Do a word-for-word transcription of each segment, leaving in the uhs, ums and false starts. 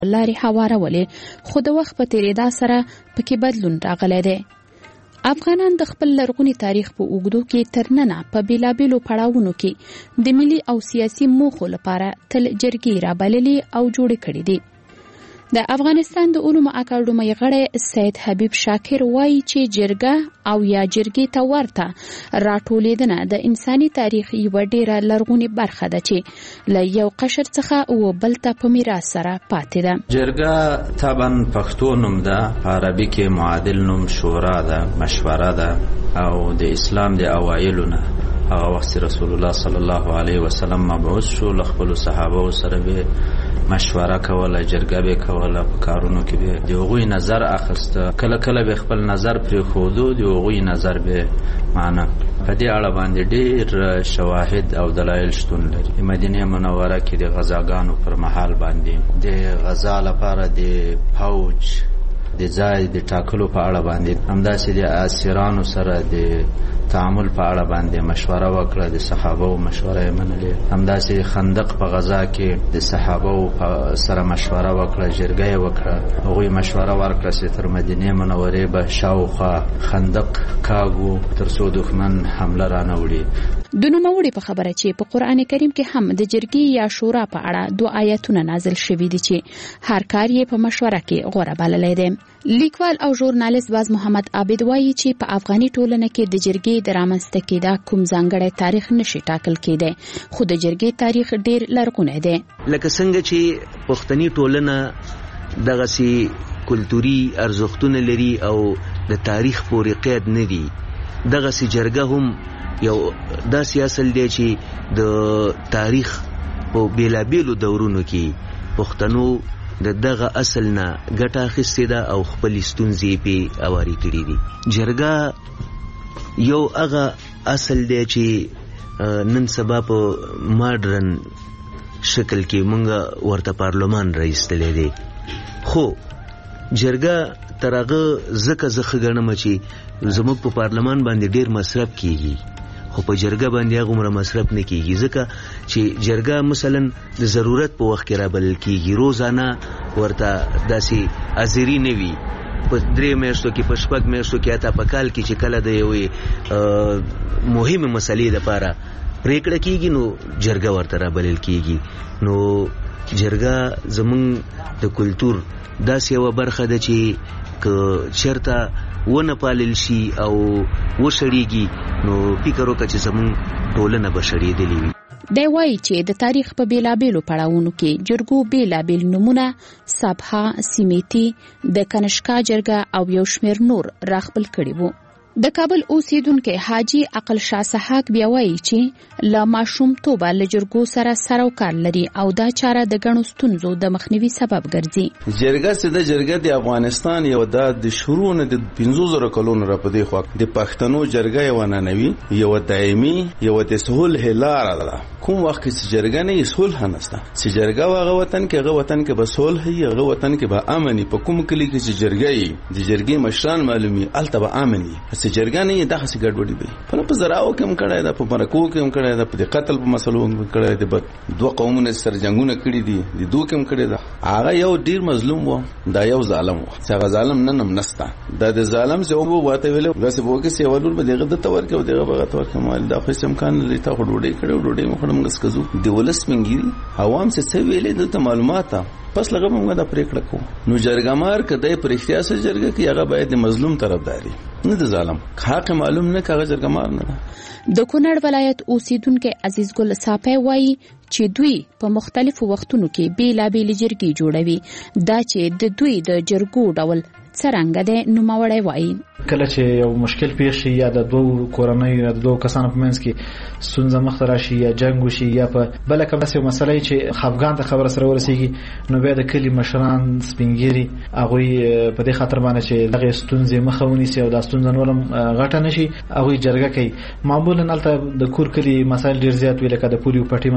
لارې هوارولې، خو د وخت په تېرېدا سره پکې بدلون راغلی دی. افغانان د خپل لرغوني تاریخ په اوږدو کې تر ننه په بېلابېلو پړاوونو کې د ملي او سیاسي موخو لپاره تل جرګې رابللې او جوړې کړې دي. د افغانستان د علومو اکاډمۍ غړی سید حبیب شاکر وایي چې جرګه او یا جرګې ته ورته راټولېدنه د انساني تاریخ یوه ډېره لرغونې برخه ده چې له یو قشر څخه و بل ته په میراث سره پاتې ده. جرګه طبعا پښتو نوم ده، په عربي کې معادل نوم شورا ده، مشوره ده او د اسلام د اوایلو نه هغه وخت رسول الله صلی الله علیه وسلم مبعوث شو، له خپلو صحابو سره به مشوره کوله، جرګه به کوله، په کارونو کې به د هغوی نظر اخیسته، کله کله به خپل نظر پرېښودو، د هغوی نظر به معنا. په دې اړه باندې ډېر شواهد او دلایل شتون لري. د مدینې منوره کې د غزاګانو پر مهال باندې د غزا لپاره د فوج د ځای د ټاکلو په اړه باندې، همداسې د اسیرانو سره د تعامل په اړه باندې مشوره وکړه، د صحابو مشوره یې منلې. همداسې خندق په غزا کې د صحابو سره مشوره وکړه، جرګه یې وکړه، هغوی مشوره ورکړه چې تر مدینې منورې به شاوخوا خندق کاږو تر څو دښمن حمله رانه وړي. د نوموړي په خبره چې په قرآن کریم کې هم د جرګې یا شورا په اړه دوه آیتونه نازل شوي دي چې هر کار یې په مشوره کې غوره بللی دی. لیکوال او ژورنالیست باز محمد عابد وایي چې په افغاني ټولنه کې د جرګې د رامنځته کېدا کوم ځانګړی تاریخ نشي ټاکل کېدی، خو د جرګې تاریخ ډېر لرغونی دی. لکه څنګه چې پښتني ټولنه دغسې کلتوري ارزښتونه لري او د تاریخ پورې قید نه دي، دغسې جرګه هم یو داسې اصل دی چې د تاریخ په بېلابېلو دورونو کې پښتنو د دغه اصل نه ګټه اخیستې ده او خپلې ستونزې پې اوارې کړي دي. جرګه یو هغه اصل دی چې نن سبا په ماډرن شکل کې مونږ ورته پارلمان راایستلی دی، خو جرګه تر هغه ځکه زه ښه ګڼم چې زموږ په پارلمان باندې ډېر مصرف کېږي، خو په جرګه باندې هغومره مصرف نه کېږي، ځکه چې جرګه مثلا د ضرورت په وخت کې رابلل کېږي. روزانه ورته داسې حاضري نه وي، په درې میاشتو کې، په شپږ میاشتو کې، حتی په کال کې چې کله د یوې مهمې مسلې دپاره پرېکړه کېږي نو جرګه ورته رابلل کېږي. نو جرګه زمونږ د کلتور داسې یوه برخه ده چې که چېرته ونه پالل شي او وشړېږي نو فکر وکړه چې زمونږ ټولنه به شړېدلې وي. دی وایي چې د تاریخ په بېلابېلو پړاوونو کې جرګو بېلابېل نومونه، سبها، سیمیتي، د کنشکا جرګه او یو شمېر نور راخپل کړي وو. د کابل اوسیدونکي حاجي عقل شاه سحاق بیا وایي چې له ماشومتوبه له جرګو سره سر او کار لري او دا چاره د ګڼو ستونزو د مخنیوي سبب ګرځي. جرګه چې د جرګه د افغانستان یو د شروع نه د پنځو زرو کلونو را په دې خوا د پښتنو جرګه یو ننوي، یو دایمي، یو د صلح لاره ده. کوم وخت چې جرګه نه یې صلح نشته، چې جرګه هغه وطن کې هغه وطن کې به صلح وي، هغه وطن کې به امن. په کوم کلی کې چې جرګه یې د جرګې مشران معلومي الته به امن وي، چې جرګه نه یې دغسې ګډوډي وي. په په زراعو کې هم کړی ده، په مرکو کې هم کړی ده، په قتل په مسلو هم کړی ده، دوه قومونه سره جنګونه کړي دي، د دوه کې هم کړی ده. هغه یو ډیر مظلوم و، دا یو ظالم و، چې هغه ظالم نن هم نسته. دا د ظالم چې وبو واته ویل داسې به وکړي چې ولور به دغه د تور کې او دغه بغت ورکه مال دا خو امکان لري. تا خو ډوډۍ کړو، ډوډۍ مخ هم غسکزو د ولس منګيري عوام څه ویلې د معلومات پس لږه موږ دا پریکړه کوو. نو جرګمار کده پر اختیار سره جرګه کې هغه باید د مظلوم طرفداري نه د ظالم حق معلوم نه کاغه جرګمار نه. د کونړ ولایت اوسیدونکو عزیز ګل صافی وایي چې دوی په مختلفو وختونو کې بیلابېل جرګې جوړوي. دا چې د دوی د جرګو ډول څرنګه ده نوموړی وایي کله چې یو مشکل پیښ شي یا د دوه کورنۍ یا د دوه کسانو په منځ کې ستونزه مخ راشي یا جنگ وشي یا په بل کوم څه مسلې چې خفګان ته خبره سره ورسیږي نو بیا د کلی مشران سپینګيري هغه په دې خاطر باندې چې دغه ستونزې مخاوني سي او د ستونزې نورم غټه نشي هغه جرګه کوي. معمولا البته د کور کلی مسایل ډیر زیات وي لکه د پولیو پټي مسایل وي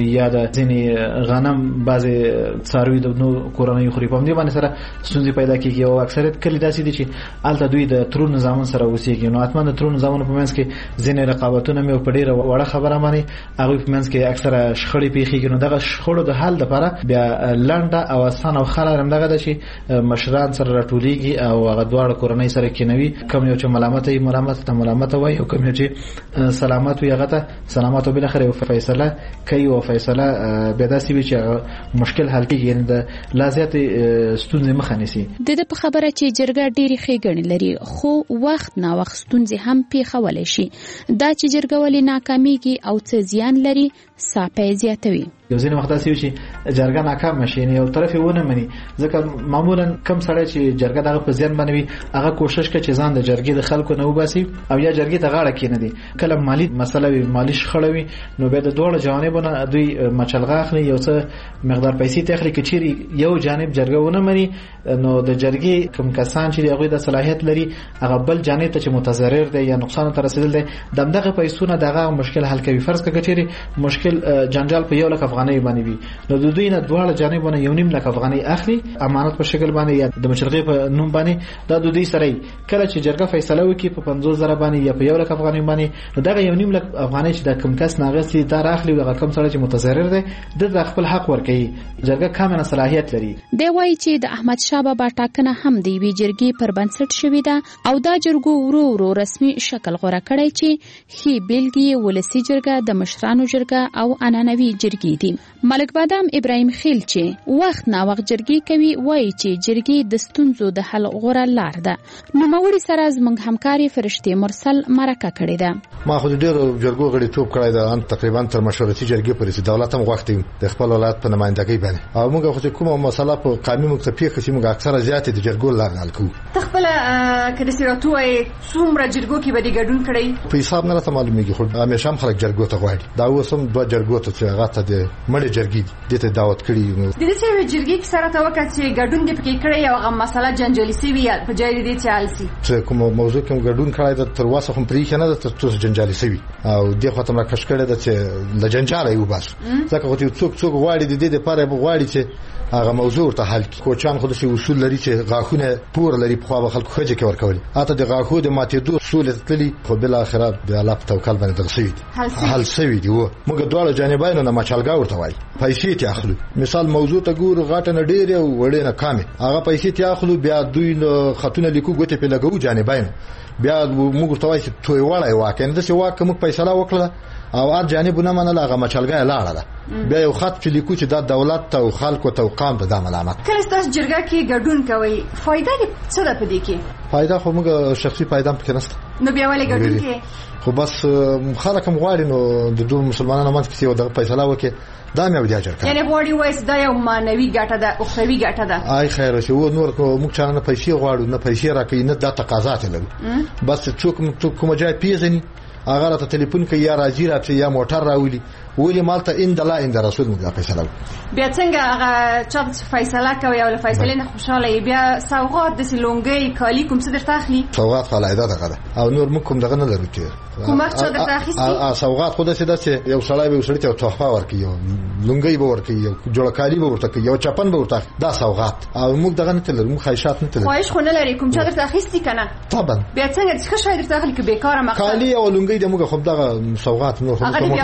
یا د ځینې غنم بعضې څاروي د نو کورنۍ خوري په همدې باندې سره ستونزې پیدا کېږي او اکثریت کلي داسې دي چې هلته دوی د ترونو زامن سره اوسېږي نو حتما د ترونو زامنو په منځ کې ځینې رقابتونه مې په ډېره وړه خبره باندې هغوی په منځ کې اکثره شخړې پېښېږي نو دغه شخړو د حل دپاره بیا لنډه او اسانه او ښه لار همدغه ده چې مشران سره راټولېږي او هغه دواړه کورنۍ سره کېنوي کوم یو چې ملامته وي ملامت ته ملامته وایي او کوم یو چې سلامت وي هغه ته سلامت او بالاخره یو فیصله کوي او فیصله بیا داسې وي چې مشکل حل کېږي یعنې د لا زیاتې ستونزې مخه نیسي. د ده په خبره چې جرګه ډېرې ښېګڼې لري خو وخت ناوخت ستونزې هم پېښولی شي. دا چې جرګه ولې ناکامیږي او څه زیان لري ساپی زیاتوي. یو ځینې وخت داسې وي چې جرګه ناکامه شي یعنې یو طرف یې ونه مني ځکه معمولا کم سړی چې جرګه دغه په زیان باندې وي هغه کوشش کوي چې ځان د جرګې د خلکو نه وباسي او یا جرګې ته غاړه کېنږدي. کله مالي مسله وي مالي شخړه وي نو بیا د دواړو جوانبو نه دوی مچلغه اخلي یو څه مقدار پیسې ته اخلي که چیرې یو جانب جرګه ونه مني نو د جرګې کوم کسان چې هغوی د صلاحیت لري هغه بل جانب ته چې متضرر دی یا نقصان ته رسېدل دی د همدغه پیسو نه دغه مشکل حل کوي. فرض کړه که چیرې مشکل جنجال په یو لک افغانۍ باندې وي نو د دوی نه دواړه جانبونه یو نیم لک افغانۍ اخلي امانت په شکل باندې یا د مشرقي په نوم باندې دا د دوی سره کله چې جرګه فیصله وکړي په پنځوس زره باندې یا په یو لک افغانۍ باندې نو دغه یو نیم لک افغانۍ چې د کوم کس ناغستي دا راخلي هغه کوم سره چې متضرر دی د خپل حق ورکوي. جرګه کامله صلاحیت لري. دی وایي چې د احمد شاه بابا ټاکنه هم د یوې جرګې پر بنسټ شوې ده او دا جرګو ورو ورو رسمي شکل غوره کړی چې ښې بېلګې ولسي جرګه د مشرانو جرګه او عنعنوي جرګې دي. ملک بادام ابراهیم خیل چې وخت ناوخت جرګې کوي وایي چې جرګې د ستونزو د حل غوره لار ده. نوموړي سره زموږ همکارې فرشتې مرسل مرکه کړې ده. ما خو ډېرو جرګو غړیتوب کړی ده ان تقریبا تر مشورتي جرګې پورې چې دولت هم غوښتي د خپل ولایت په نمایندګۍ باندې او موږ خو چې کومه مسله په قانون موږ ته پیښه شي موږ اکثره زیاتې د جرګو لار حل کوو. ته خپل کله سیراتو ای څومره جرګو کې به دې ګډون کړی په حساب نه راته معلومیږي خو همیشه هم خلک جرګو ته غواړي. دا اوس هم دوه جرګو ته چې هغه ته د مړې جرګې دې ته دعوت کړي د دې چې جرګې کې سره ته وکړي چې ګډون دې پکې کړی او هغه مسله جنجالي سوي په جای دې چې حل شي. چې کوم موضوع کې ګډون کړی د تر واسه هم پرې کنه د تر جنجالي سوي او دې خاطر ما کښ کړی د چې د جنجال یو بس ځکه خو څوک څوک غواړي د دې لپاره غواړي چې هغه موضوع ته حل کړي. کوچان خو د اصول لري چې غاښونه پور لري په خوا خلکو خځه کې ورکول اته د غاښو د ماتېدو اصول تللی خو بل اخرت د الله په توکل باندې درسوي حل سوي دی. و موږ دواړه جانبینو نه مچالګا ورته وای پیسې ته اخلو مثال موضوع ته ګور غاټه نه ډېر او وړې نه کامه هغه پیسې ته اخلو بیا دوی خاتونه لیکو ګوتې په لګو جانبین بیا موږ ته وای چې توي وړای واکه نه د څه واکه موږ فیصله وکړه او هر جانب نه منله هغه مچالګا لاړه ده بیا یو خط چې لیکو چې د دولت ته او خلکو ته او قام ته د ملامت. کله تاسو جرګه کې ګډون کوي فائدہ دې څه ده پدې کې؟ فائدہ خو موږ شخصي فائدہ پکې نشته نو بیا ولې ګډون کې خو بس خلک هم غواړي نو د دوه مسلمانانو منځ کې یو د فیصله وکړي دا مې ودی اجر کړ یعنی غواړي وایي دا یو مانوي ګټه ده او خوي ګټه ده. آی خیر شو نور کو موږ چانه نه پیسې غواړو نه پیسې راکې نه د تقاضات لرو بس څوک کوم ځای پیژني هغه ته ټلیفون کوي یا راځي راځي یا موټر راولي ولې مالته ان د لا ان د رسول موږ فیصله بیا څنګه هغه چا فیصله کوي او فیصله نه خوشاله بیا سوغات د سلونګي کالی کوم څه درته اخلي سوغات فلایده ده او نور موږ کوم دغه نه لرو چې کوم څه درته اخیستي سوغات خو د څه د یو سړی به وسړی ته تحفه ورکي یو لونګي به ورکي یو جوړ کالی به ورته یو چپن به ورته دا سوغات او موږ دغه نه تلل موږ خیشات نه تلل خواهش خو نه لري کوم څه درته اخیستي کنه طبعا بیا څنګه څه شوی درته اخلي کې بیکاره مخ کالی او لونګي د موږ خو دغه سوغات نور خو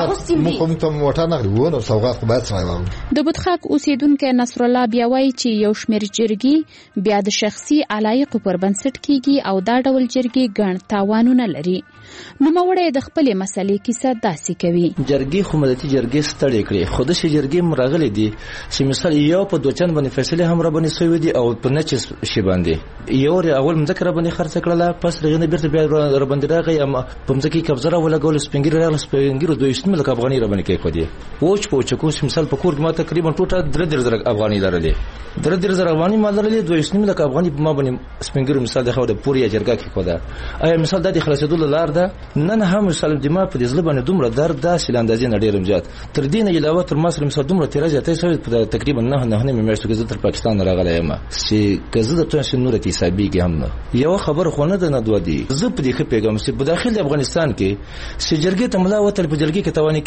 موږ ته موټر نه غوړو نو سوغات خو باید سره وایو. د بوتخاک اوسیدونکو نصر الله بیا وایي چې یو شمېر جرګې بیا د شخصي علایقو پر بنسټ کیږي او دا ډول جرګې ګڼ تاوانونه لري. نوموړی د خپلې مسلې کیسه داسې کوي. جرګې خو ملتي جرګې ستړي کړي خو د شي جرګې مرغلي دي چې مثال یو په دوچن باندې فیصله هم را باندې سوي دي او په نچ شي باندې یو ری اول مذکر باندې خرڅ کړله پس رغنه بیرته بیا را باندې راغی اما په مځکه قبضه را ولګول سپنګیر را سپنګیر دوه اسنه ملک افغاني را باندې کې کو دي وچ پوچ کو مثال په کور کې ما تقریبا ټوټه درې درې زره افغاني لرلې درې درې زره افغاني ما لرلې دوه اسنه ملک افغاني په ما باندې سپنګیر مثال د خو د پوریا جرګه کې کو ده ایا مثال د خلاصېدو لار ده نن هم مثال د ما په دې ځل باندې دومره درد ده چې اندازې نه ډېر مجات تر دې نه علاوه تر مصر مثال دومره تیراژ ته شوی په تقریبا نه نه نه مې مرسته تر پاکستان راغلی یم چې کزه د تاسو نور ته حسابيږي هم یو خبر خو نه ده نه دوه دي زه په دې کې پیغام چې په داخل افغانستان کې چې جرګې ته ملا وتل په جرګې کې توانې کېږي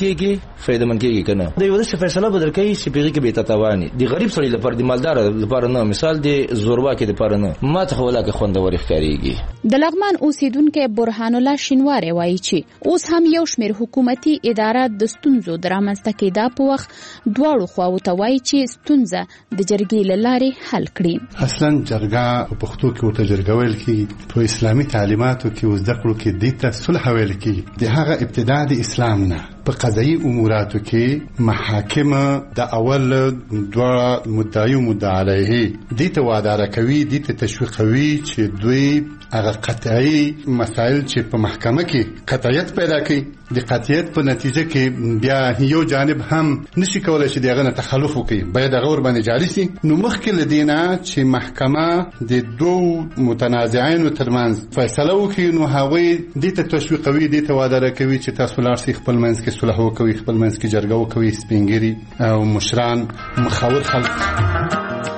فائدہ مند کیږي کنه د یو څه فیصله بدل کوي چې پیږي کې به تتوانی دی غریب سړي لپاره د مالدار لپاره نه مثال دی زوروا کې لپاره نه ماته خو ولا کې خوندور ښکاریږي د لغمان اوسیدونکو برهان الله شینواری وایي چې اوس هم یو شمېر حکومتي ادارات د ستونزو د رامنځته کېدا په وخت دواړو خواو ته وایي چې ستونزه د جرګې له لارې حل کړي. اصلا جرګه په پښتو کې ورته جرګه ویل کېږي، په اسلامي تعلیماتو کې او زده کړو کې دې ته صلح ویل کېږي. د هغه ابتدا د اسلام نه په قضایي اموراتو کې محاکم د اول دوه مدعي او مدعي علیه دې ته وادار کوي، دې ته تشویقوي چې دوی هغه قطعي مسائل چې په محکمه کې قطعیت پیدا کوي. د قطعیت په نتیجه کې بیا یو جانب هم نشي کولای چې دغه نه تخلف وکړي، باید هغه ور باندې جاري شي. نو مخکې لدینا چې محکمه د دوه متنازعين ترمنځ فیصله وکړي، نو هغه دې ته تشویقوي، دې ته وادار کوي چې تاسو لار سي خپل منځ کې صلح وکوي، خپل منځ کې جرګه وکوي، سپینګری او مشران مخاور خلک.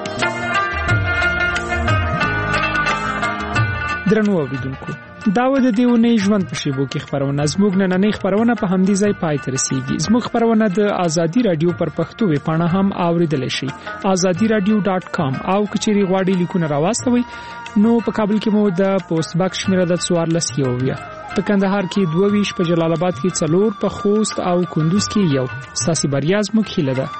درنو اوریدونکو، داود دیونه ژوند په شیبو کې خبرونه زموږ نننۍ خبرونه په همدې ځای پای ته رسیږي. زموږ خبرونه د ازادي رادیو پر پښتو ویبپاڼه هم اوریدل شي، ازادي رادیو ډاټ کام، او کچېری غواړي لیکونه راوستوي نو په کابل کې مو د پوسټ باکس شمیره د څوارلس یوویا، په کندهار کې دوه ویش، په جلال آباد کې څلور، په خوست او کندوز کې یو. ساسي بریا زموږ هیله ده.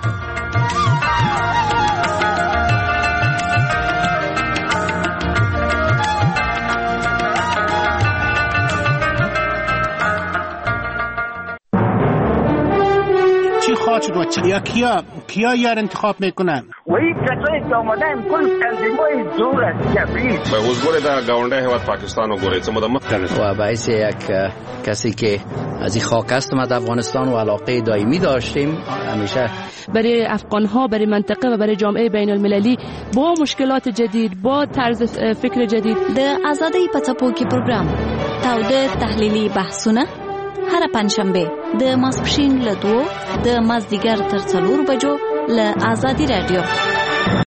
شد کیا کیا کیا یار انتخاب میکنن و این کسایی که آمدن کل تنظیم‌های دور از جبری به حضور در گاونده هیواد پاکستان و گوریت مختلف و باعث یک کسی که از این خاک است ما در افغانستان و علاقه دائمی داشتیم همیشه برای افغان‌ها، برای منطقه و برای جامعه بین المللی با مشکلات جدید، با طرز فکر جدید. د آزادۍ په څپو کې پروګرام تاوده تحلیلي بحثونه هر پنځشنبه د ماسپښین له دوه د مازدیګر تر څلور بجو له آزادي رادیو.